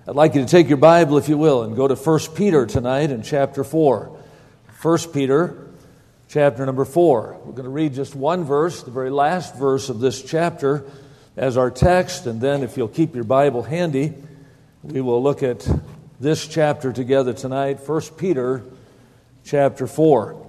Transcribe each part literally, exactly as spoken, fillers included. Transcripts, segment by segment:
I'd like you to take your Bible, if you will, and go to First Peter tonight in chapter four. First Peter, chapter number four. We're going to read just one verse, the very last verse of this chapter, as our text, and then if you'll keep your Bible handy, we will look at this chapter together tonight, First Peter, chapter four.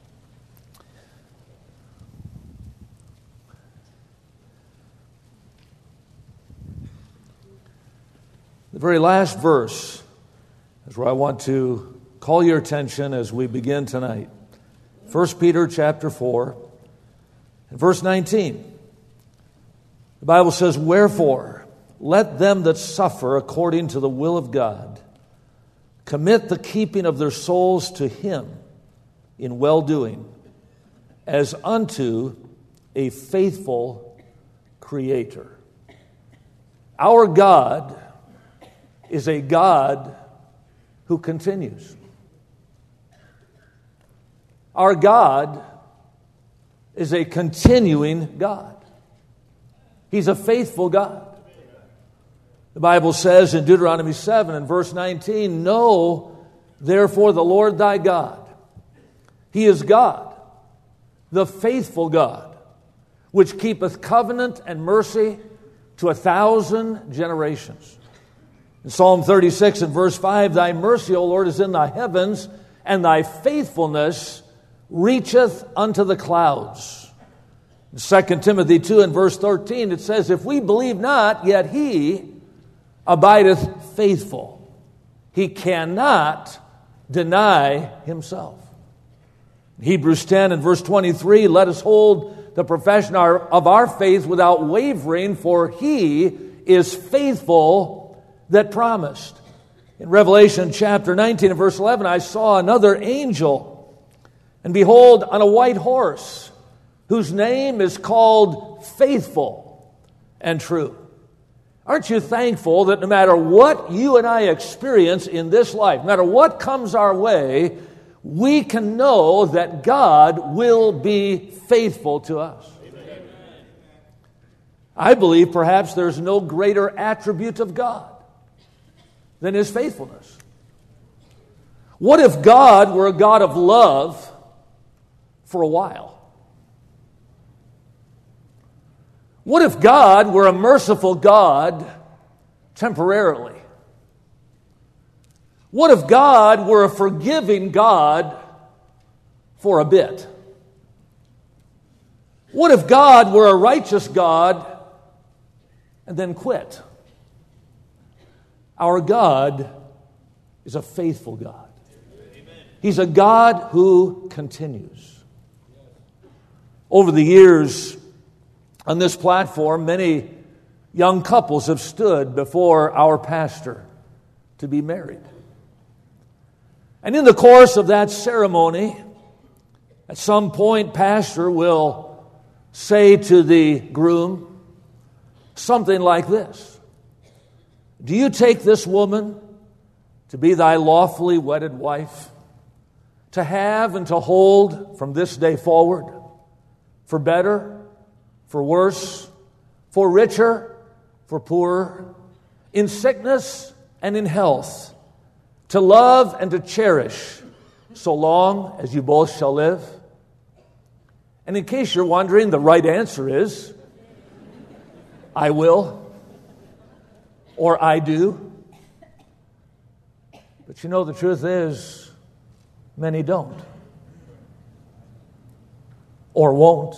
The very last verse is where I want to call your attention as we begin tonight. First Peter chapter four, and verse nineteen. The Bible says, "Wherefore, let them that suffer according to the will of God commit the keeping of their souls to Him in well-doing, as unto a faithful Creator." Our God is a God who continues. Our God is a continuing God. He's a faithful God. The Bible says in Deuteronomy seven and verse nineteen, "Know therefore the Lord thy God. He is God, the faithful God, which keepeth covenant and mercy to a thousand generations." In Psalm thirty-six and verse five, "Thy mercy, O Lord, is in thy heavens, and thy faithfulness reacheth unto the clouds." In Second Timothy two and verse thirteen, it says, "If we believe not, yet he abideth faithful. He cannot deny himself." In Hebrews ten and verse twenty-three, "Let us hold the profession of our faith without wavering, for he is faithful that promised." In Revelation chapter nineteen and verse eleven, "I saw another angel, and behold, on a white horse, whose name is called Faithful and True." Aren't you thankful that no matter what you and I experience in this life, no matter what comes our way, we can know that God will be faithful to us? Amen. I believe perhaps there's no greater attribute of God than His faithfulness. What if God were a God of love for a while? What if God were a merciful God temporarily? What if God were a forgiving God for a bit? What if God were a righteous God and then quit? Our God is a faithful God. He's a God who continues. Over the years, on this platform, many young couples have stood before our pastor to be married. And in the course of that ceremony, at some point, pastor will say to the groom something like this: "Do you take this woman to be thy lawfully wedded wife, to have and to hold from this day forward, for better, for worse, for richer, for poorer, in sickness and in health, to love and to cherish, so long as you both shall live?" And in case you're wondering, the right answer is, "I will," or "I do." But you know, the truth is, many don't. Or won't.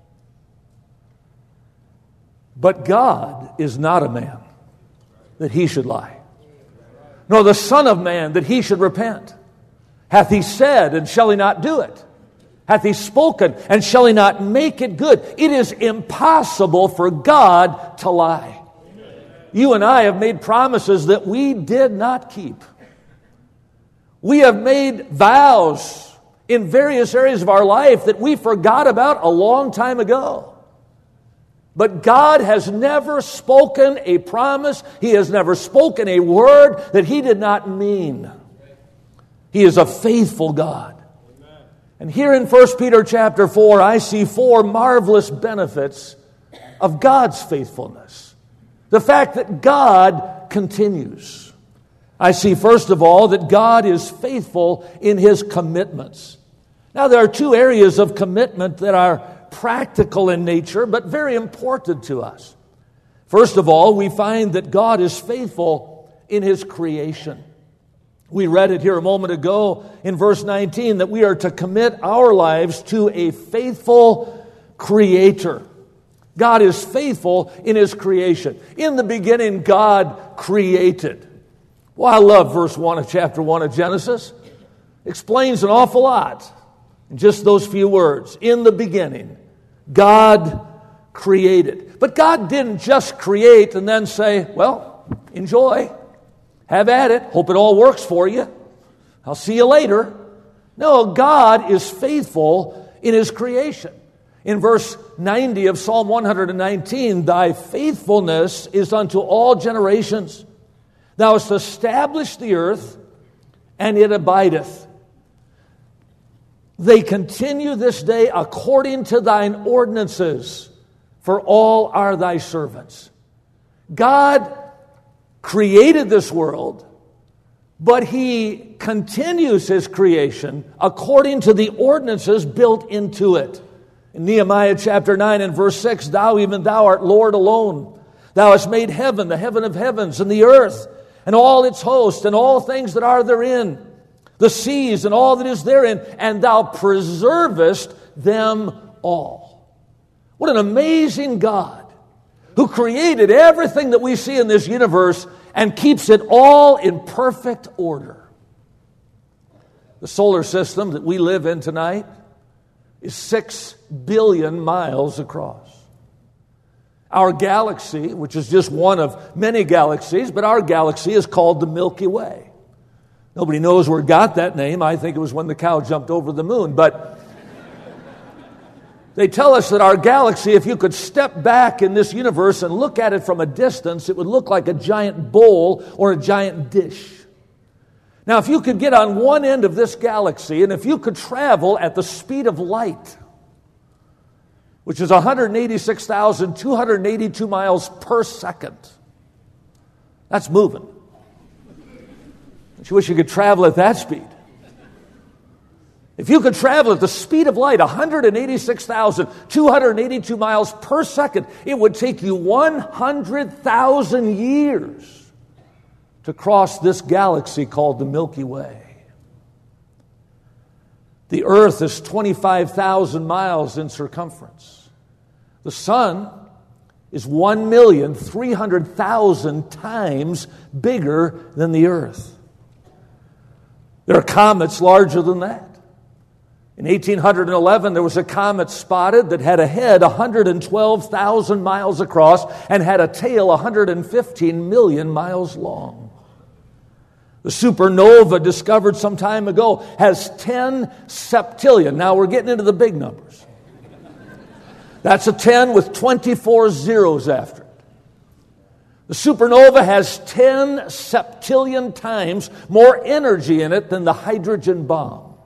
But God is not a man that He should lie, nor the Son of Man that He should repent. Hath He said, and shall He not do it? Hath He spoken, and shall He not make it good? It is impossible for God to lie. You and I have made promises that we did not keep. We have made vows in various areas of our life that we forgot about a long time ago. But God has never spoken a promise. He has never spoken a word that He did not mean. He is a faithful God. And here in First Peter chapter four, I see four marvelous benefits of God's faithfulness. The fact that God continues. I see, first of all, that God is faithful in His commitments. Now, there are two areas of commitment that are practical in nature, but very important to us. First of all, we find that God is faithful in His creation. We read it here a moment ago in verse nineteen that we are to commit our lives to a faithful Creator. God is faithful in His creation. In the beginning, God created. Well, I love verse one of chapter one of Genesis. Explains an awful lot in just those few words. In the beginning, God created. But God didn't just create and then say, well, enjoy, have at it, hope it all works for you. I'll see you later. No, God is faithful in His creation. In verse ninety of Psalm one nineteen, thy faithfulness is unto all generations. Thou hast established the earth, and it abideth. They continue this day according to thine ordinances, for all are thy servants. God created this world, but He continues His creation according to the ordinances built into it. In Nehemiah chapter nine and verse six, thou, even thou, art Lord alone. Thou hast made heaven, the heaven of heavens, and the earth, and all its host, and all things that are therein, the seas, and all that is therein, and thou preservest them all. What an amazing God, who created everything that we see in this universe and keeps it all in perfect order. The solar system that we live in tonight is six billion miles across. Our galaxy, which is just one of many galaxies, but our galaxy is called the Milky Way. Nobody knows where it got that name. I think it was when the cow jumped over the moon. But they tell us that our galaxy, if you could step back in this universe and look at it from a distance, it would look like a giant bowl or a giant dish. Now, if you could get on one end of this galaxy, and if you could travel at the speed of light, which is one hundred eighty-six thousand two hundred eighty-two miles per second, that's moving. Don't you wish you could travel at that speed? If you could travel at the speed of light, one hundred eighty-six thousand two hundred eighty-two miles per second, it would take you one hundred thousand years to cross this galaxy called the Milky Way. The earth is twenty-five thousand miles in circumference. The sun is one million three hundred thousand times bigger than the earth. There are comets larger than that. In eighteen eleven, there was a comet spotted that had a head one hundred twelve thousand miles across and had a tail one hundred fifteen million miles long. The supernova discovered some time ago has ten septillion. Now we're getting into the big numbers. That's a ten with twenty-four zeros after it. The supernova has ten septillion times more energy in it than the hydrogen bomb.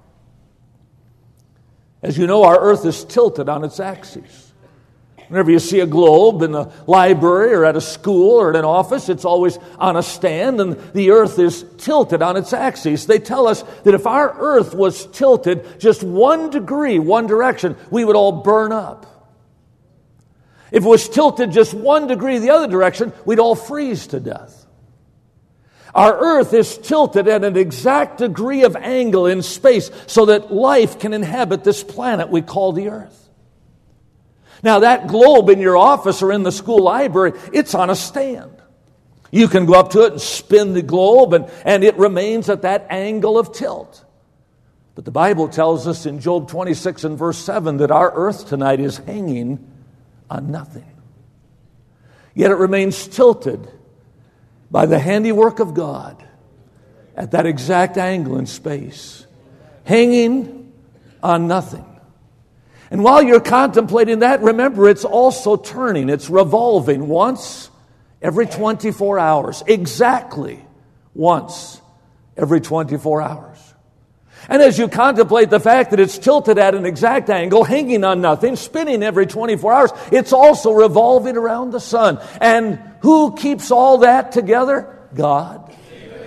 As you know, our earth is tilted on its axis. Whenever you see a globe in a library or at a school or at an office, it's always on a stand, and the earth is tilted on its axis. They tell us that if our earth was tilted just one degree, one direction, we would all burn up. If it was tilted just one degree the other direction, we'd all freeze to death. Our earth is tilted at an exact degree of angle in space so that life can inhabit this planet we call the earth. Now, that globe in your office or in the school library, it's on a stand. You can go up to it and spin the globe, and, and it remains at that angle of tilt. But the Bible tells us in Job twenty-six and verse seven that our earth tonight is hanging on nothing. Yet it remains tilted by the handiwork of God at that exact angle in space, hanging on nothing. And while you're contemplating that, remember it's also turning, it's revolving once every twenty-four hours, exactly once every twenty-four hours. And as you contemplate the fact that it's tilted at an exact angle, hanging on nothing, spinning every twenty-four hours, it's also revolving around the sun. And who keeps all that together? God.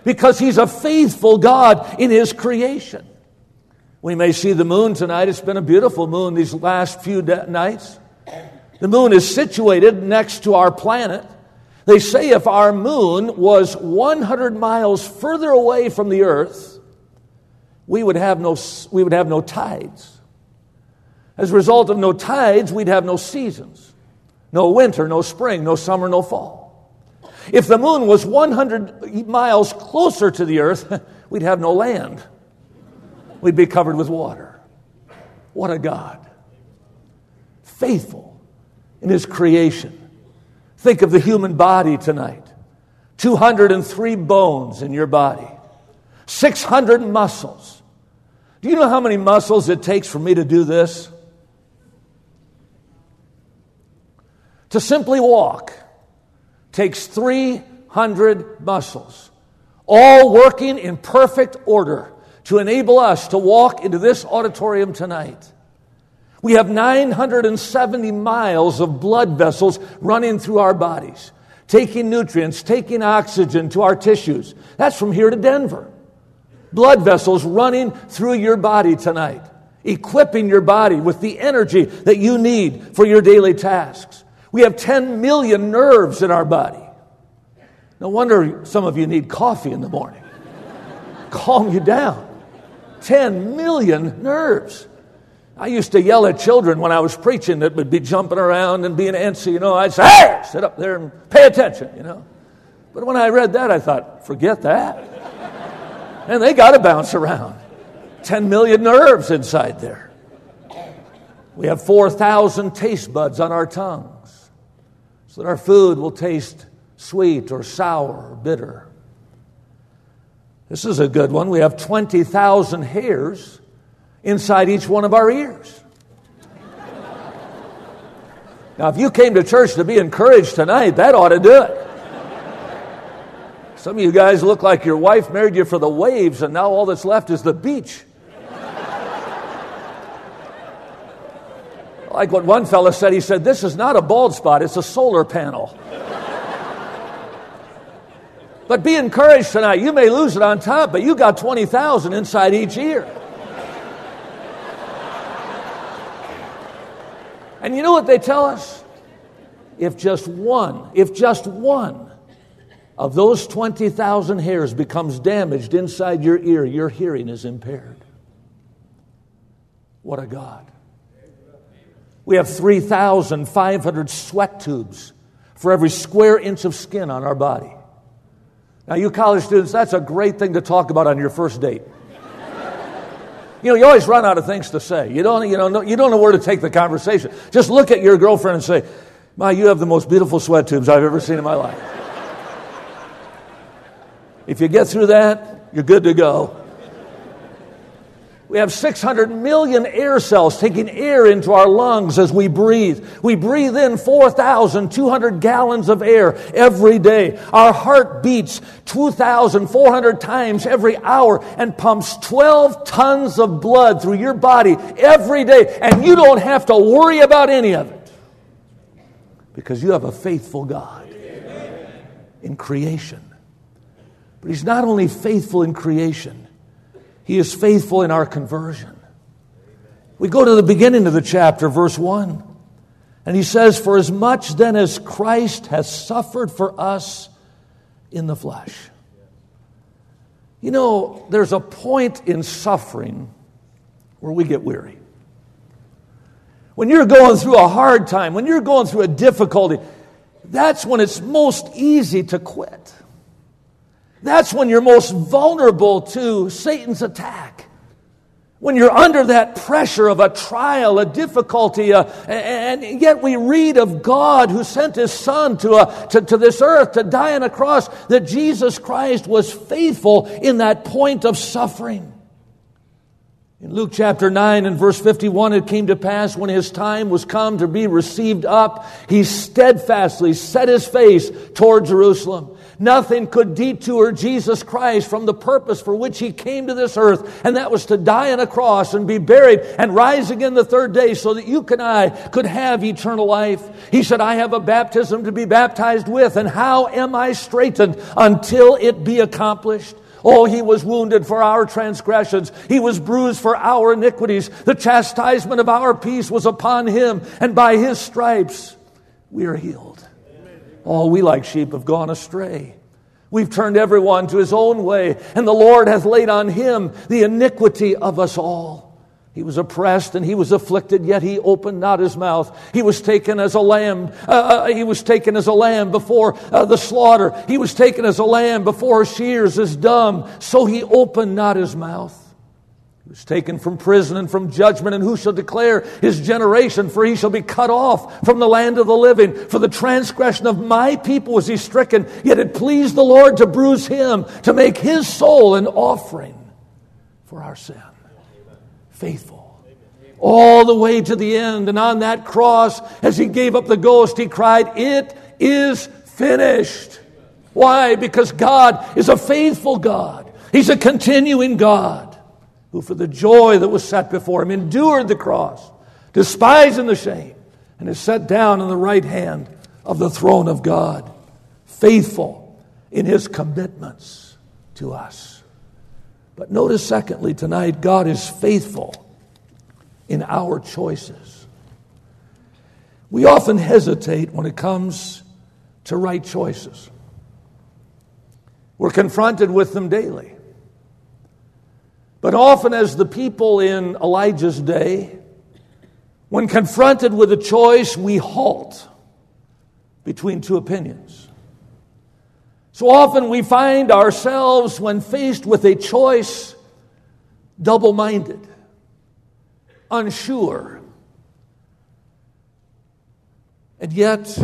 because He's a faithful God in His creation. We may see the moon tonight. It's been a beautiful moon these last few de- nights. The moon is situated next to our planet. They say if our moon was one hundred miles further away from the earth, we would have no, we would have no tides. As a result of no tides, we'd have no seasons. No winter, no spring, no summer, no fall. If the moon was one hundred miles closer to the earth, we'd have no land. We'd be covered with water. What a God. Faithful in His creation. Think of the human body tonight. two hundred three bones in your body. six hundred muscles. Do you know how many muscles it takes for me to do this? To simply walk takes three hundred muscles, all working in perfect order to enable us to walk into this auditorium tonight. We have nine hundred seventy miles of blood vessels running through our bodies, taking nutrients, taking oxygen to our tissues. That's from here to Denver. Blood vessels running through your body tonight, equipping your body with the energy that you need for your daily tasks. We have ten million nerves in our body. No wonder some of you need coffee in the morning. Calm you down. ten million nerves. I used to yell at children when I was preaching that would be jumping around and being antsy. You know, I'd say, hey, sit up there and pay attention, you know. But when I read that, I thought, forget that. And they got to bounce around. ten million nerves inside there. We have four thousand taste buds on our tongues so that our food will taste sweet or sour or bitter. This is a good one. We have twenty thousand hairs inside each one of our ears. Now, if you came to church to be encouraged tonight, that ought to do it. Some of you guys look like your wife married you for the waves, and now all that's left is the beach. Like what one fella said, he said, this is not a bald spot, it's a solar panel. But be encouraged tonight. You may lose it on top, but you got twenty thousand inside each ear. And you know what they tell us? If just one, if just one of those twenty thousand hairs becomes damaged inside your ear, your hearing is impaired. What a God. We have three thousand five hundred sweat tubes for every square inch of skin on our body. Now, you college students, that's a great thing to talk about on your first date. You know, you always run out of things to say. You don't, you know, you don't know where to take the conversation. Just look at your girlfriend and say, "My, you have the most beautiful sweat tubes I've ever seen in my life." If you get through that, you're good to go. We have six hundred million air cells taking air into our lungs as we breathe. We breathe in four thousand two hundred gallons of air every day. Our heart beats two thousand four hundred times every hour and pumps twelve tons of blood through your body every day. And you don't have to worry about any of it because you have a faithful God in creation. But He's not only faithful in creation, He is faithful in our conversion. We go to the beginning of the chapter, verse one. And he says, "For as much then as Christ has suffered for us in the flesh." You know, there's a point in suffering where we get weary. When you're going through a hard time, when you're going through a difficulty, that's when it's most easy to quit. That's when you're most vulnerable to Satan's attack. When you're under that pressure of a trial, a difficulty, uh, and, and yet we read of God who sent His Son to, uh, to, to this earth to die on a cross, that Jesus Christ was faithful in that point of suffering. In Luke chapter nine and verse fifty-one, it came to pass when His time was come to be received up, He steadfastly set His face toward Jerusalem, Nothing could detour Jesus Christ from the purpose for which He came to this earth, and that was to die on a cross and be buried and rise again the third day so that you and I could have eternal life. He said, I have a baptism to be baptized with, and how am I straitened until it be accomplished? Oh, He was wounded for our transgressions. He was bruised for our iniquities. The chastisement of our peace was upon Him, and by His stripes we are healed. Oh, we like sheep have gone astray. We've turned everyone to his own way, and the Lord hath laid on Him the iniquity of us all. He was oppressed and He was afflicted, yet He opened not His mouth. He was taken as a lamb. Uh, He was taken as a lamb before uh, the slaughter. He was taken as a lamb before shears is dumb. So He opened not His mouth. He was taken from prison and from judgment, and who shall declare His generation? For He shall be cut off from the land of the living. For the transgression of my people was He stricken, yet it pleased the Lord to bruise Him, to make His soul an offering for our sin. Faithful. All the way to the end. And on that cross, as He gave up the ghost, He cried, it is finished. Why? Because God is a faithful God. He's a continuing God, who for the joy that was set before Him endured the cross, despising the shame, and is set down on the right hand of the throne of God, faithful in His commitments to us. But notice secondly tonight, God is faithful in our choices. We often hesitate when it comes to right choices. We're confronted with them daily. But often, as the people in Elijah's day, when confronted with a choice, we halt between two opinions. So often we find ourselves, when faced with a choice, double-minded, unsure. And yet,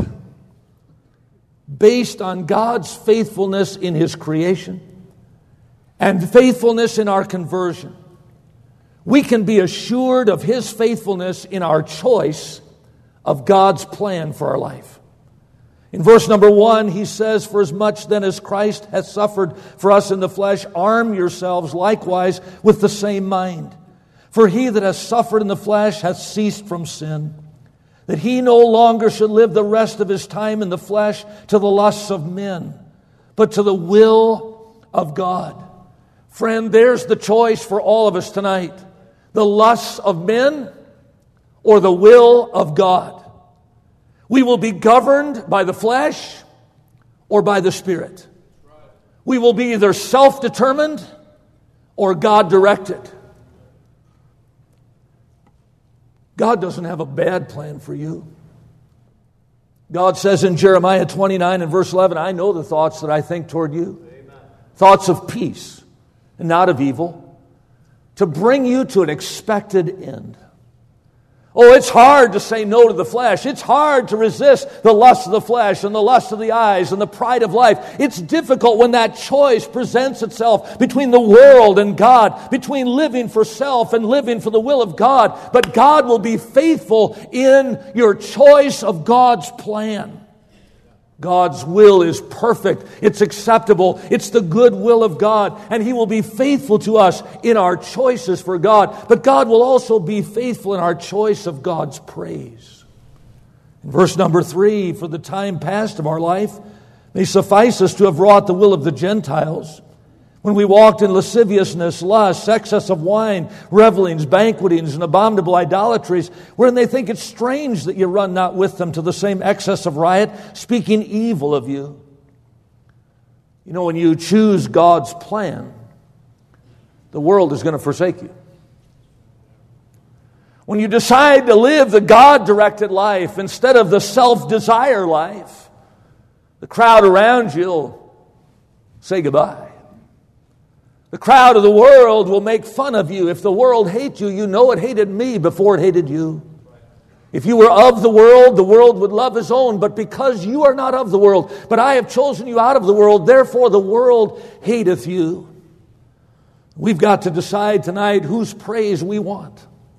based on God's faithfulness in His creation and faithfulness in our conversion, we can be assured of His faithfulness in our choice of God's plan for our life. In verse number one, he says, "For as much then as Christ hath suffered for us in the flesh, arm yourselves likewise with the same mind. For he that hath suffered in the flesh hath ceased from sin, that he no longer should live the rest of his time in the flesh to the lusts of men, but to the will of God." Friend, there's the choice for all of us tonight. The lusts of men or the will of God. We will be governed by the flesh or by the Spirit. We will be either self-determined or God-directed. God doesn't have a bad plan for you. God says in Jeremiah twenty-nine and verse eleven, "I know the thoughts that I think toward you, Amen. Thoughts of peace and not of evil, to bring you to an expected end." Oh, it's hard to say no to the flesh. It's hard to resist the lust of the flesh and the lust of the eyes and the pride of life. It's difficult when that choice presents itself between the world and God, between living for self and living for the will of God. But God will be faithful in your choice of God's plan. God's will is perfect. It's acceptable. It's the good will of God. And He will be faithful to us in our choices for God. But God will also be faithful in our choice of God's praise. In verse number three, "For the time past of our life may suffice us to have wrought the will of the Gentiles, when we walked in lasciviousness, lust, excess of wine, revelings, banquetings, and abominable idolatries, wherein they think it strange that you run not with them to the same excess of riot, speaking evil of you." You know, when you choose God's plan, the world is going to forsake you. When you decide to live the God-directed life instead of the self-desire life, the crowd around you will say goodbye. The crowd of the world will make fun of you. If the world hates you, you know it hated me before it hated you. If you were of the world, the world would love his own. But because you are not of the world, but I have chosen you out of the world, therefore the world hateth you. We've got to decide tonight whose praise we want.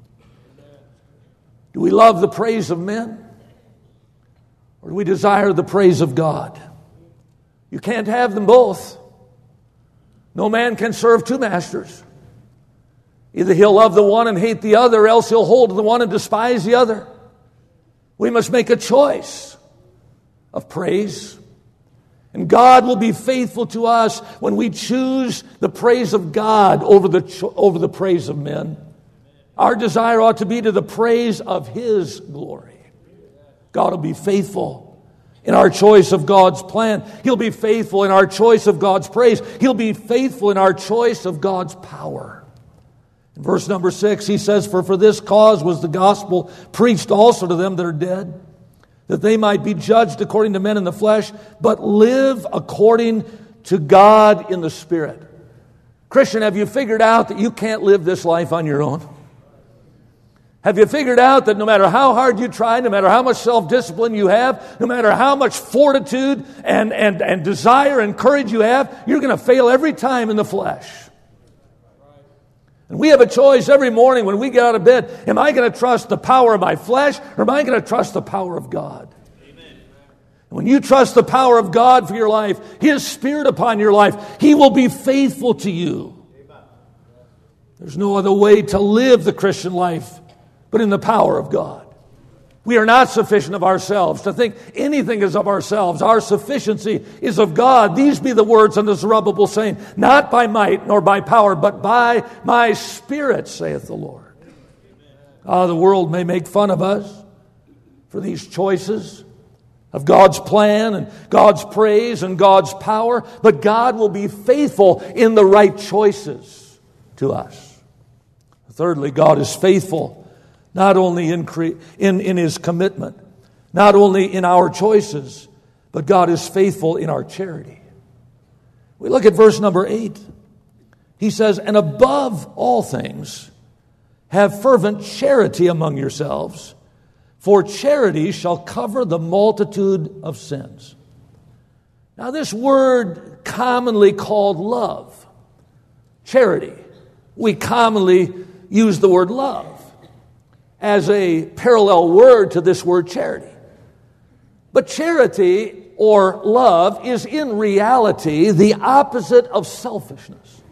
Do we love the praise of men? Or do we desire the praise of God? You can't have them both. No man can serve two masters. Either he'll love the one and hate the other, or else he'll hold to the one and despise the other. We must make a choice of praise. And God will be faithful to us when we choose the praise of God over the, cho- over the praise of men. Our desire ought to be to the praise of His glory. God will be faithful in our choice of God's plan. He'll be faithful in our choice of God's praise. He'll be faithful in our choice of God's power. In verse number six, he says, For for this cause was the gospel preached also to them that are dead, that they might be judged according to men in the flesh, but live according to God in the Spirit. Christian, have you figured out that you can't live this life on your own? Have you figured out that no matter how hard you try, no matter how much self-discipline you have, no matter how much fortitude and, and, and desire and courage you have, you're going to fail every time in the flesh? And we have a choice every morning when we get out of bed. Am I going to trust the power of my flesh, or am I going to trust the power of God? Amen. When you trust the power of God for your life, His Spirit upon your life, He will be faithful to you. Amen. There's no other way to live the Christian life but in the power of God. We are not sufficient of ourselves to think anything is of ourselves. Our sufficiency is of God. These be the words unto Zerubbabel, saying, Not by might nor by power, but by my Spirit, saith the Lord. Ah, the world may make fun of us for these choices of God's plan and God's praise and God's power, but God will be faithful in the right choices to us. Thirdly, God is faithful not only in, cre- in, in His commitment, not only in our choices, but God is faithful in our charity. We look at verse number eight. He says, And above all things, have fervent charity among yourselves, for charity shall cover the multitude of sins. Now, this word commonly called love, charity, we commonly use the word love as a parallel word to this word charity. But charity or love is in reality the opposite of selfishness.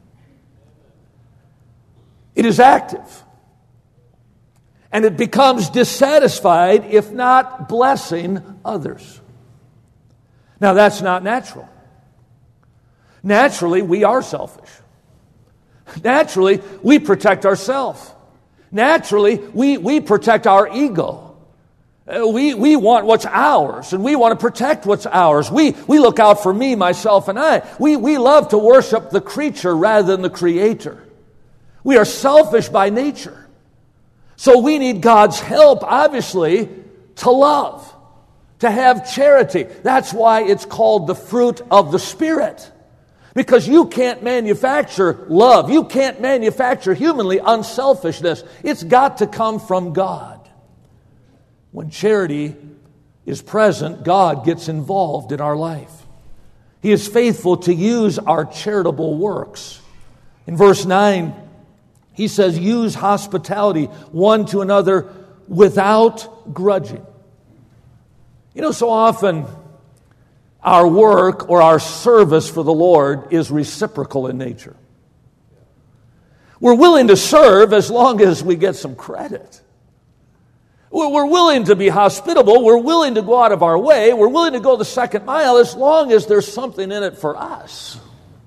It is active. And it becomes dissatisfied if not blessing others. Now, that's not natural. Naturally, we are selfish. Naturally, we protect ourselves. Naturally, we, we protect our ego. Uh, we, we want what's ours, and we want to protect what's ours. We, we look out for me, myself, and I. We, we love to worship the creature rather than the Creator. We are selfish by nature. So we need God's help, obviously, to love, to have charity. That's why it's called the fruit of the Spirit. Because you can't manufacture love. You can't manufacture humanly unselfishness. It's got to come from God. When charity is present, God gets involved in our life. He is faithful to use our charitable works. In verse nine, he says, Use hospitality one to another without grudging. You know, so often our work or our service for the Lord is reciprocal in nature. We're willing to serve as long as we get some credit. We're willing to be hospitable. We're willing to go out of our way. We're willing to go the second mile as long as there's something in it for us.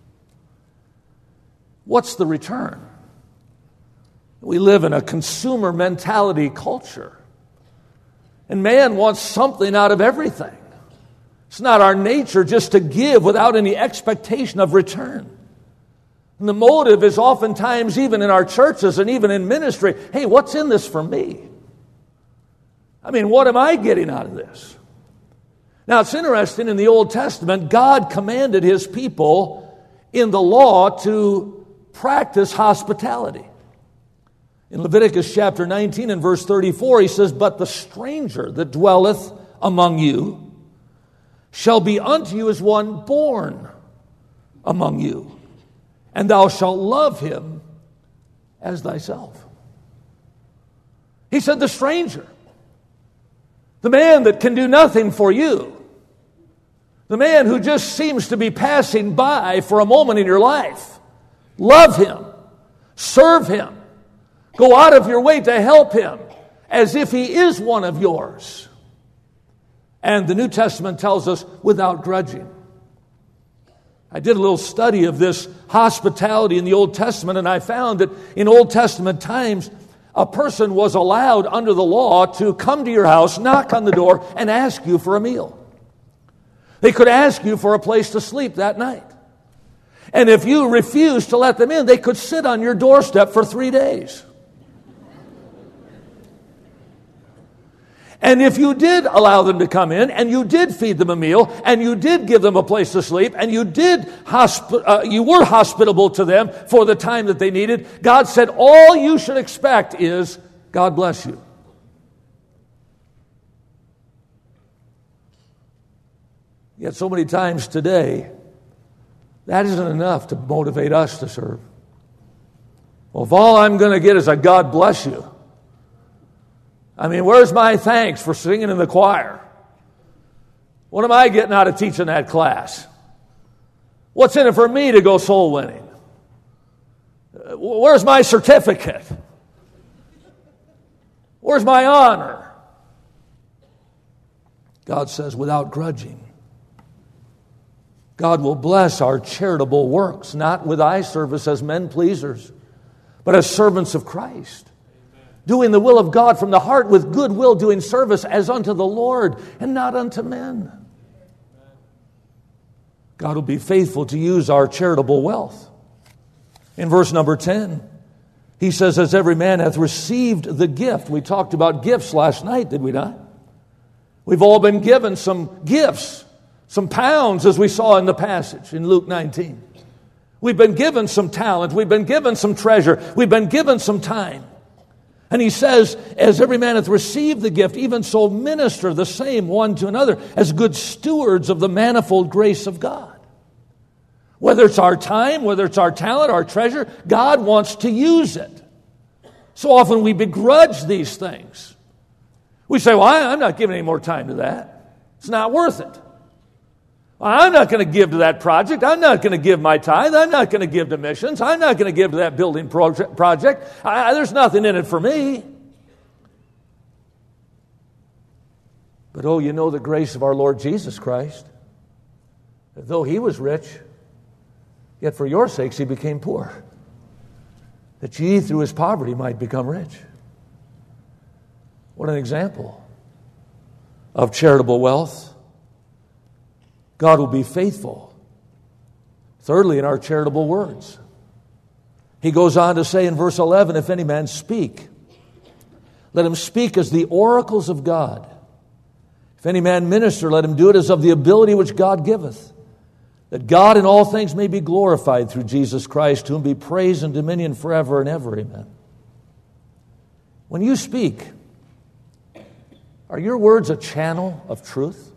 What's the return? We live in a consumer mentality culture. And man wants something out of everything. It's not our nature just to give without any expectation of return. And the motive is oftentimes, even in our churches and even in ministry, hey, what's in this for me? I mean, what am I getting out of this? Now, it's interesting, in the Old Testament, God commanded His people in the law to practice hospitality. In Leviticus chapter nineteen and verse thirty-four, He says, But the stranger that dwelleth among you shall be unto you as one born among you, and thou shalt love him as thyself. He said the stranger, the man that can do nothing for you, The man who just seems to be passing by for a moment in your life. Love him. Serve him. Go out of your way to help him as if he is one of yours. And the New Testament tells us without grudging. I did a little study of this hospitality in the Old Testament, and I found that in Old Testament times, a person was allowed under the law to come to your house, knock on the door, and ask you for a meal. They could ask you for a place to sleep that night. And if you refused to let them in, they could sit on your doorstep for three days. And if you did allow them to come in, and you did feed them a meal, and you did give them a place to sleep, and you did hospi- uh, you were hospitable to them for the time that they needed, God said all you should expect is, God bless you. Yet so many times today, that isn't enough to motivate us to serve. Well, if all I'm going to get is a God bless you, I mean, where's my thanks for singing in the choir? What am I getting out of teaching that class? What's in it for me to go soul winning? Where's my certificate? Where's my honor? God says, without grudging. God will bless our charitable works, not with eye service as men pleasers, but as servants of Christ. Doing the will of God from the heart with good will, doing service as unto the Lord and not unto men. God will be faithful to use our charitable wealth. In verse number ten, he says, as every man hath received the gift. We talked about gifts last night, did we not? We've all been given some gifts, some pounds, as we saw in the passage in Luke nineteen. We've been given some talent. We've been given some treasure. We've been given some time. And he says, as every man hath received the gift, even so minister the same one to another as good stewards of the manifold grace of God. Whether it's our time, whether it's our talent, our treasure, God wants to use it. So often we begrudge these things. We say, well, I'm not giving any more time to that. It's not worth it. I'm not going to give to that project. I'm not going to give my tithe. I'm not going to give to missions. I'm not going to give to that building project. project. I, there's nothing in it for me. But oh, you know the grace of our Lord Jesus Christ. That though he was rich, yet for your sakes he became poor, that ye through his poverty might become rich. What an example of charitable wealth. God will be faithful. Thirdly, in our charitable words. He goes on to say in verse eleven, if any man speak, let him speak as the oracles of God. If any man minister, let him do it as of the ability which God giveth, that God in all things may be glorified through Jesus Christ, to whom be praise and dominion forever and ever. Amen. When you speak, are your words a channel of truth?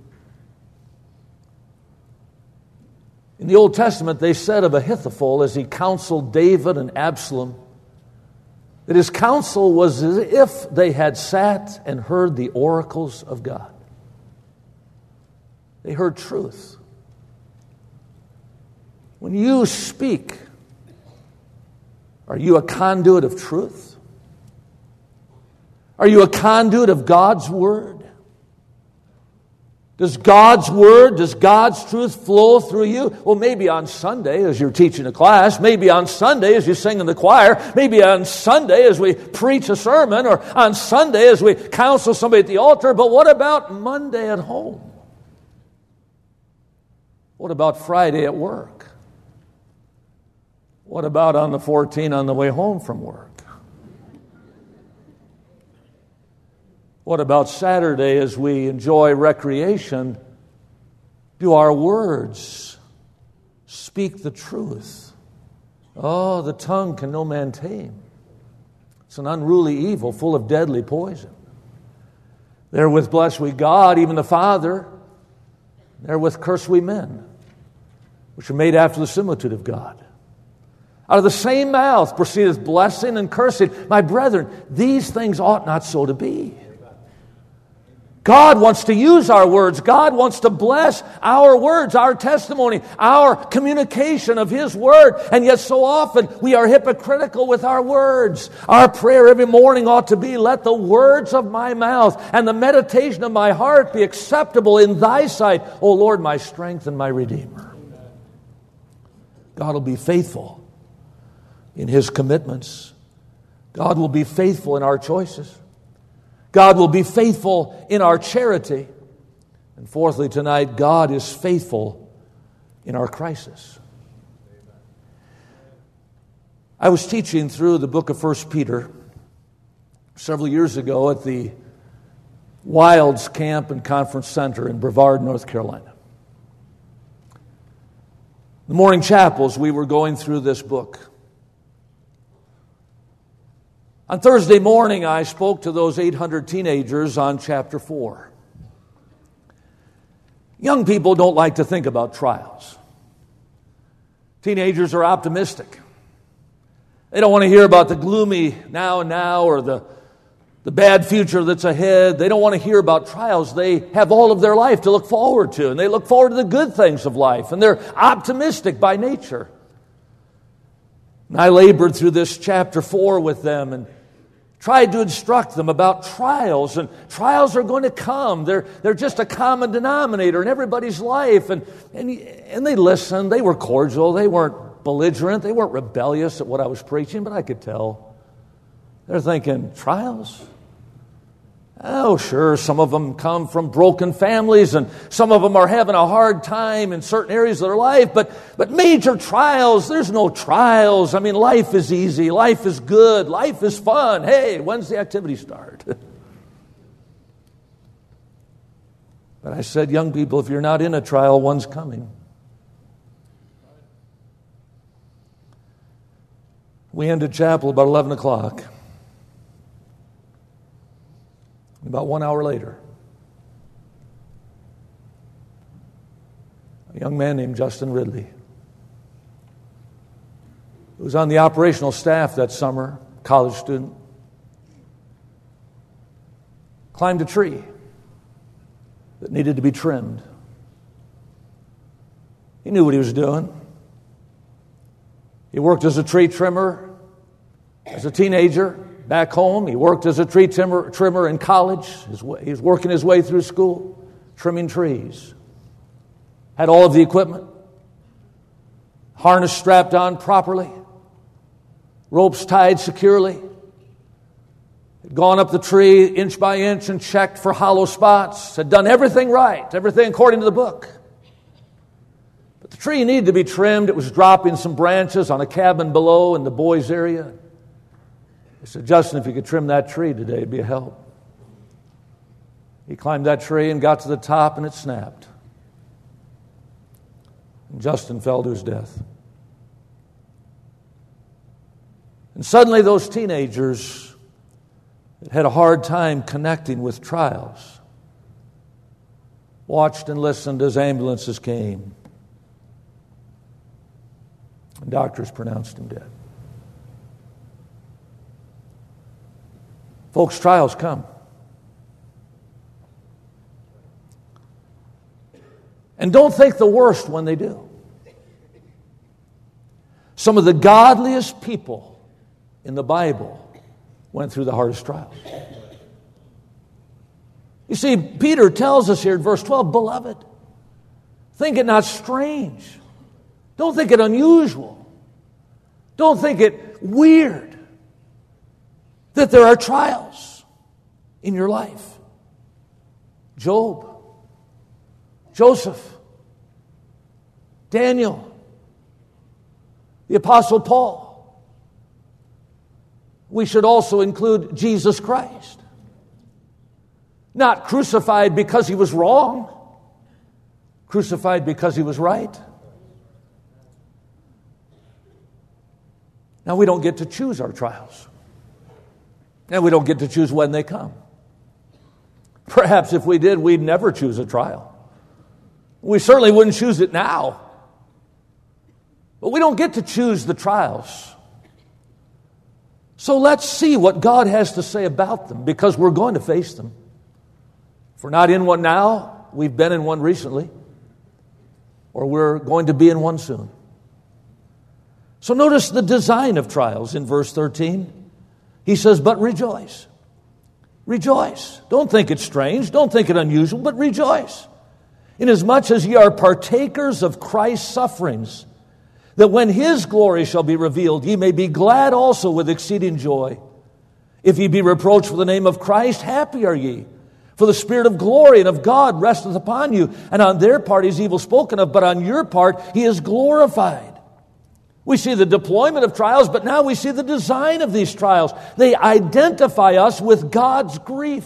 In the Old Testament, they said of Ahithophel, as he counseled David and Absalom, that his counsel was as if they had sat and heard the oracles of God. They heard truth. When you speak, are you a conduit of truth? Are you a conduit of God's Word? Does God's Word, does God's truth flow through you? Well, maybe on Sunday as you're teaching a class, maybe on Sunday as you sing in the choir, maybe on Sunday as we preach a sermon, or on Sunday as we counsel somebody at the altar, but what about Monday at home? What about Friday at work? What about on the fourteenth on the way home from work? What about Saturday as we enjoy recreation? Do our words speak the truth? Oh, the tongue can no man tame. It's an unruly evil full of deadly poison. Therewith bless we God, even the Father. Therewith curse we men, which are made after the similitude of God. Out of the same mouth proceedeth blessing and cursing. My brethren, these things ought not so to be. God wants to use our words. God wants to bless our words, our testimony, our communication of His Word. And yet so often we are hypocritical with our words. Our prayer every morning ought to be, let the words of my mouth and the meditation of my heart be acceptable in Thy sight, O Lord, my strength and my Redeemer. God will be faithful in His commitments. God will be faithful in our choices. God will be faithful in our charity. And fourthly, tonight, God is faithful in our crisis. I was teaching through the book of First Peter several years ago at the Wilds Camp and Conference Center in Brevard, North Carolina. The morning chapels, we were going through this book. On Thursday morning, I spoke to those eight hundred teenagers on chapter four. Young people don't like to think about trials. Teenagers are optimistic. They don't want to hear about the gloomy now and now or the, the bad future that's ahead. They don't want to hear about trials. They have all of their life to look forward to, and they look forward to the good things of life, and they're optimistic by nature. And I labored through this chapter four with them and tried to instruct them about trials, and trials are going to come. They're, they're just a common denominator in everybody's life. And, and, and they listened. They were cordial. They weren't belligerent. They weren't rebellious at what I was preaching, but I could tell. They're thinking, trials? Oh, sure, some of them come from broken families, and some of them are having a hard time in certain areas of their life, but, but major trials, there's no trials. I mean, life is easy, life is good, life is fun. Hey, when's the activity start? But I said, young people, if you're not in a trial, one's coming. We ended chapel about eleven o'clock. About one hour later, a young man named Justin Ridley, who was on the operational staff that summer, college student, climbed a tree that needed to be trimmed. He knew what he was doing. He worked as a tree trimmer as a teenager. Back home, he worked as a tree trimmer, trimmer in college. He was working his way through school, trimming trees. Had all of the equipment, harness strapped on properly, ropes tied securely. Had gone up the tree inch by inch and checked for hollow spots. Had done everything right, everything according to the book. But the tree needed to be trimmed. It was dropping some branches on a cabin below in the boys' area. He said, Justin, if you could trim that tree today, it'd be a help. He climbed that tree and got to the top, and it snapped. And Justin fell to his death. And suddenly those teenagers that had a hard time connecting with trials watched and listened as ambulances came. And doctors pronounced him dead. Folks, trials come. And don't think the worst when they do. Some of the godliest people in the Bible went through the hardest trials. You see, Peter tells us here in verse twelve, beloved, think it not strange. Don't think it unusual. Don't think it weird that there are trials in your life. Job, Joseph, Daniel, the Apostle Paul. We should also include Jesus Christ. Not crucified because he was wrong, crucified because he was right. Now, we don't get to choose our trials. And we don't get to choose when they come. Perhaps if we did, we'd never choose a trial. We certainly wouldn't choose it now. But we don't get to choose the trials. So let's see what God has to say about them, because we're going to face them. If we're not in one now, we've been in one recently, or we're going to be in one soon. So notice the design of trials in verse thirteen. He says, but rejoice. Rejoice. Don't think it strange. Don't think it unusual, but rejoice. Inasmuch as ye are partakers of Christ's sufferings, that when His glory shall be revealed, ye may be glad also with exceeding joy. If ye be reproached for the name of Christ, happy are ye. For the Spirit of glory and of God resteth upon you. And on their part He is evil spoken of, but on your part He is glorified. We see the deployment of trials, but now we see the design of these trials. They identify us with God's grief.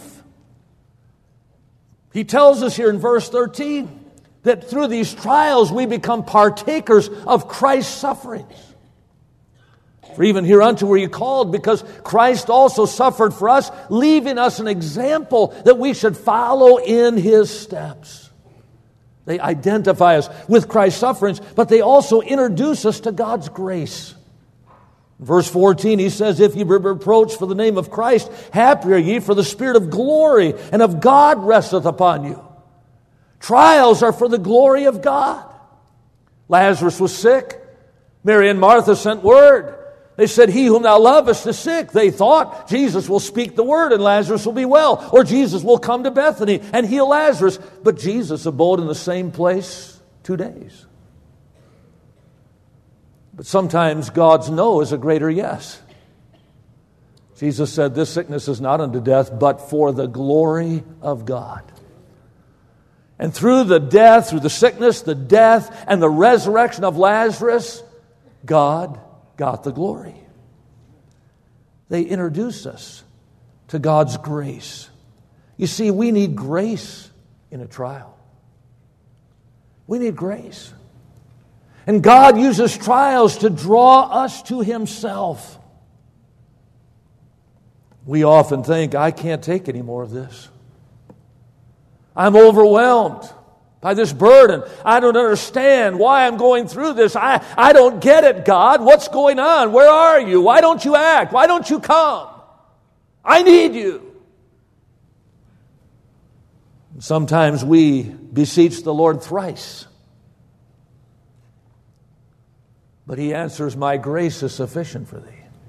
He tells us here in verse thirteen that through these trials we become partakers of Christ's sufferings. For even hereunto were ye called, because Christ also suffered for us, leaving us an example that we should follow in His steps. They identify us with Christ's sufferings, but they also introduce us to God's grace. In verse fourteen, he says, if ye be reproached for the name of Christ, happy are ye, for the Spirit of glory and of God resteth upon you. Trials are for the glory of God. Lazarus was sick. Mary and Martha sent word. They said, he whom thou lovest is sick. They thought Jesus will speak the word and Lazarus will be well. Or Jesus will come to Bethany and heal Lazarus. But Jesus abode in the same place two days. But sometimes God's no is a greater yes. Jesus said, this sickness is not unto death, but for the glory of God. And through the death, through the sickness, the death, and the resurrection of Lazarus, God got the glory. They introduce us to God's grace. You see, we need grace in a trial. We need grace. And God uses trials to draw us to Himself. We often think, I can't take any more of this. I'm overwhelmed by this burden. I don't understand why I'm going through this. I, I don't get it, God. What's going on? Where are you? Why don't you act? Why don't you come? I need you. Sometimes we beseech the Lord thrice. But He answers, my grace is sufficient for thee.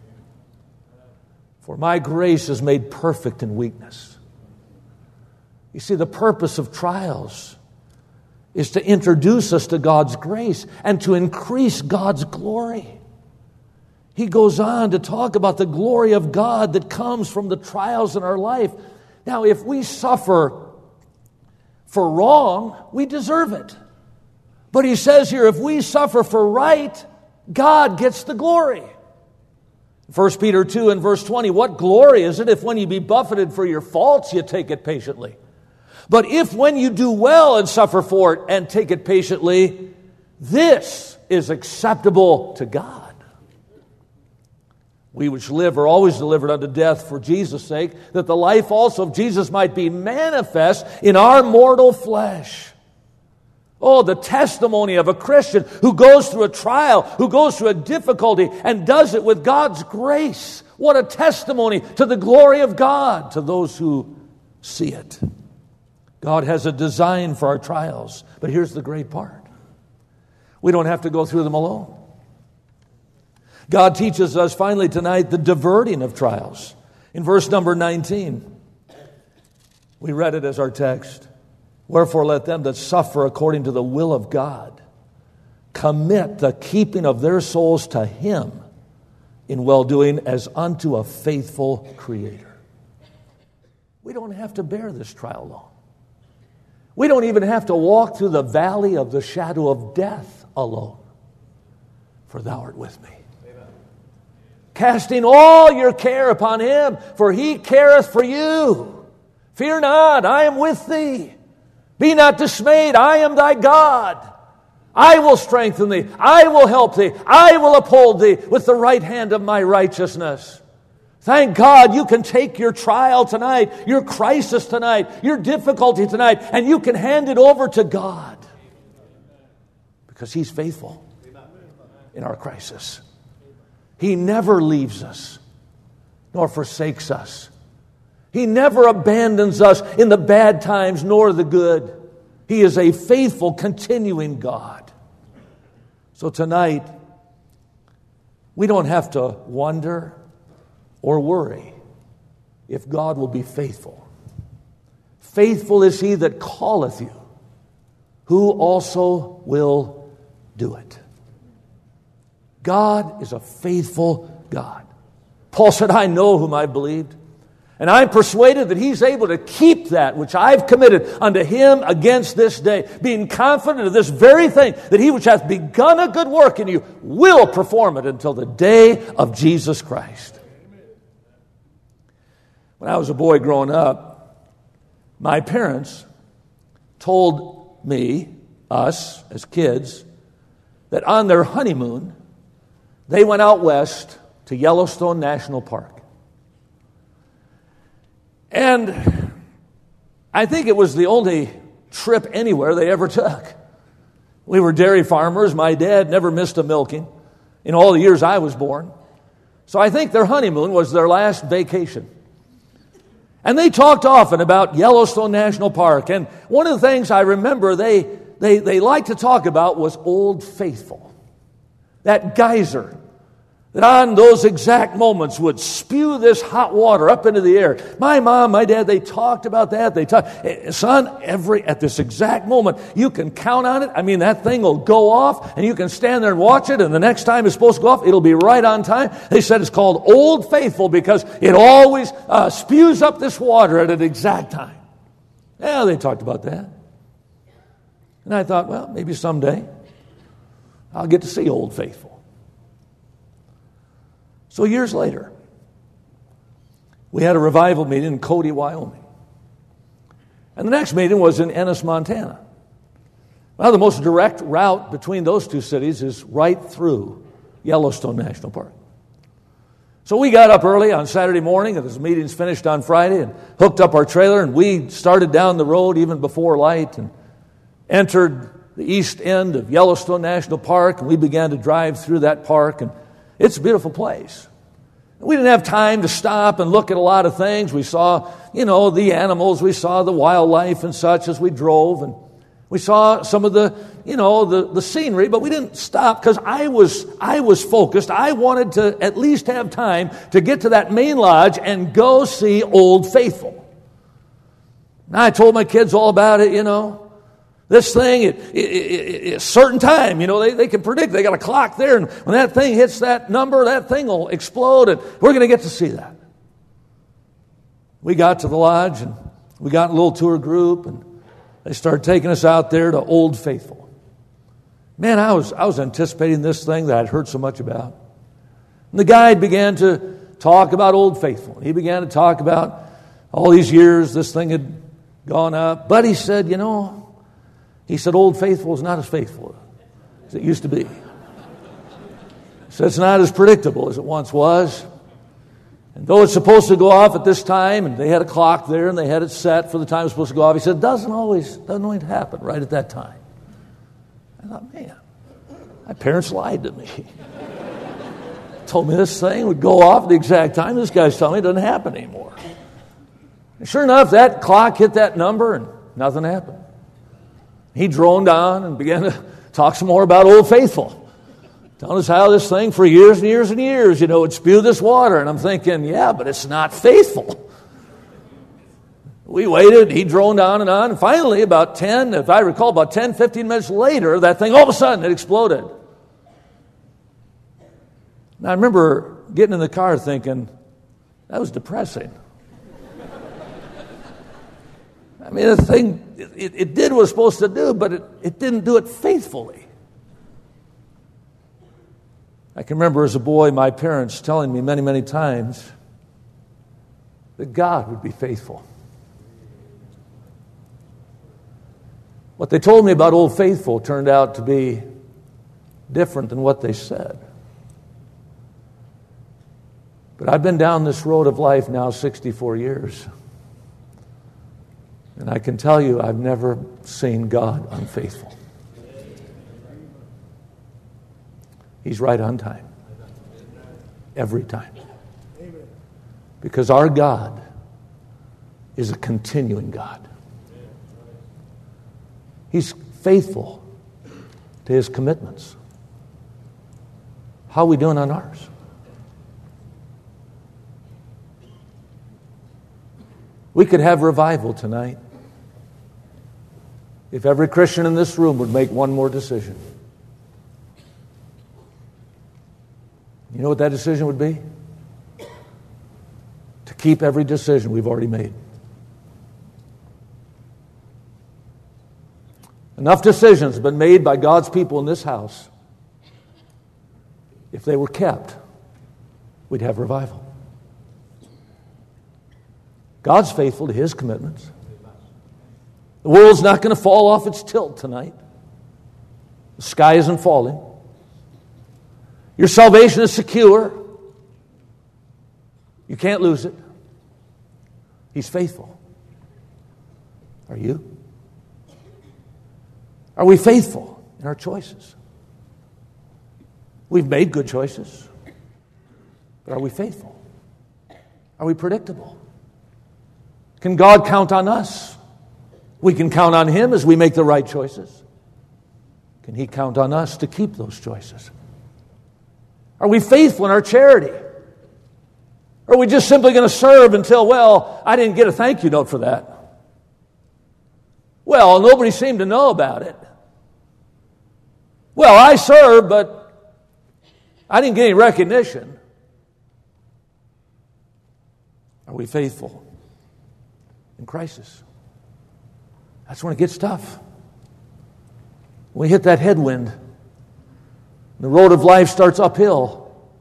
For my grace is made perfect in weakness. You see, the purpose of trials is to introduce us to God's grace and to increase God's glory. He goes on to talk about the glory of God that comes from the trials in our life. Now, if we suffer for wrong, we deserve it. But he says here, if we suffer for right, God gets the glory. First Peter two and verse twenty, what glory is it if when you be buffeted for your faults, you take it patiently? But if when you do well and suffer for it and take it patiently, this is acceptable to God. We which live are always delivered unto death for Jesus' sake, that the life also of Jesus might be manifest in our mortal flesh. Oh, the testimony of a Christian who goes through a trial, who goes through a difficulty, and does it with God's grace. What a testimony to the glory of God to those who see it. God has a design for our trials, but here's the great part. We don't have to go through them alone. God teaches us finally tonight the diverting of trials. In verse number nineteen, we read it as our text. Wherefore let them that suffer according to the will of God commit the keeping of their souls to Him in well-doing as unto a faithful Creator. We don't have to bear this trial alone. We don't even have to walk through the valley of the shadow of death alone. For thou art with me. Amen. Casting all your care upon Him, for He careth for you. Fear not, I am with thee. Be not dismayed, I am thy God. I will strengthen thee. I will help thee. I will uphold thee with the right hand of my righteousness. Thank God you can take your trial tonight, your crisis tonight, your difficulty tonight, and you can hand it over to God. Because He's faithful in our crisis. He never leaves us nor forsakes us. He never abandons us in the bad times nor the good. He is a faithful, continuing God. So tonight, we don't have to wonder or worry if God will be faithful. Faithful is He that calleth you, who also will do it. God is a faithful God. Paul said, I know whom I believed, and I'm persuaded that He's able to keep that which I've committed unto Him against this day, being confident of this very thing, that He which hath begun a good work in you will perform it until the day of Jesus Christ. When I was a boy growing up, my parents told me, us as kids, that on their honeymoon, they went out west to Yellowstone National Park. And I think it was the only trip anywhere they ever took. We were dairy farmers. My dad never missed a milking in all the years I was born. So I think their honeymoon was their last vacation. And they talked often about Yellowstone National Park. And one of the things I remember they, they, they liked to talk about was Old Faithful. That geyser that on those exact moments would spew this hot water up into the air. My mom, my dad, they talked about that. They talked, son, every at this exact moment, you can count on it. I mean, that thing will go off, and you can stand there and watch it, and the next time it's supposed to go off, it'll be right on time. They said it's called Old Faithful because it always uh, spews up this water at an exact time. Yeah, they talked about that. And I thought, well, maybe someday I'll get to see Old Faithful. So years later, we had a revival meeting in Cody, Wyoming. And the next meeting was in Ennis, Montana. Well, the most direct route between those two cities is right through Yellowstone National Park. So we got up early on Saturday morning, and this meeting's finished on Friday, and hooked up our trailer, and we started down the road even before light and entered the east end of Yellowstone National Park, and we began to drive through that park, and it's a beautiful place. We didn't have time to stop and look at a lot of things. We saw, you know, the animals. We saw the wildlife and such as we drove. And we saw some of the, you know, the, the scenery. But we didn't stop because I was, I was focused. I wanted to at least have time to get to that main lodge and go see Old Faithful. And I told my kids all about it, you know. This thing, at a certain time, you know, they, they can predict. They got a clock there, and when that thing hits that number, that thing will explode, and we're going to get to see that. We got to the lodge, and we got a little tour group, and they started taking us out there to Old Faithful. Man, I was I was anticipating this thing that I'd heard so much about. And the guide began to talk about Old Faithful. He began to talk about all these years this thing had gone up. But he said, you know, He said, Old Faithful is not as faithful as it used to be. He said, it's not as predictable as it once was. And though it's supposed to go off at this time, and they had a clock there, and they had it set for the time it was supposed to go off, he said, it doesn't always, doesn't always happen right at that time. I thought, man, my parents lied to me. Told me this thing would go off at the exact time. This guy's telling me it doesn't happen anymore. And sure enough, that clock hit that number, and nothing happened. He droned on and began to talk some more about Old Faithful, telling us how this thing for years and years and years, you know, would spew this water. And I'm thinking, yeah, but it's not faithful. We waited. He droned on and on. And finally, about ten, if I recall, about ten, fifteen minutes later, that thing, all of a sudden, it exploded. And I remember getting in the car thinking, that was depressing. I mean, the thing, it, it did what it was supposed to do, but it, it didn't do it faithfully. I can remember as a boy my parents telling me many, many times that God would be faithful. What they told me about Old Faithful turned out to be different than what they said. But I've been down this road of life now sixty-four years. And I can tell you, I've never seen God unfaithful. He's right on time. Every time. Because our God is a continuing God. He's faithful to His commitments. How are we doing on ours? We could have revival tonight if every Christian in this room would make one more decision. You know what that decision would be? To keep every decision we've already made. Enough decisions have been made by God's people in this house. If they were kept, we'd have revival. God's faithful to His commitments. The world's not going to fall off its tilt tonight. The sky isn't falling. Your salvation is secure. You can't lose it. He's faithful. Are you? Are we faithful in our choices? We've made good choices. But are we faithful? Are we predictable? Can God count on us? We can count on Him as we make the right choices. Can He count on us to keep those choices? Are we faithful in our charity? Or are we just simply going to serve until, well, I didn't get a thank you note for that? Well, nobody seemed to know about it. Well, I served, but I didn't get any recognition. Are we faithful in crisis? That's when it gets tough. When we hit that headwind, the road of life starts uphill.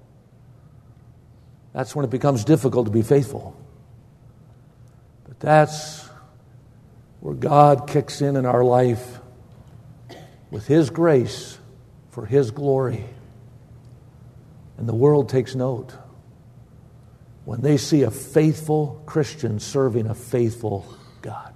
That's when it becomes difficult to be faithful. But that's where God kicks in in our life with His grace for His glory. And the world takes note when they see a faithful Christian serving a faithful God.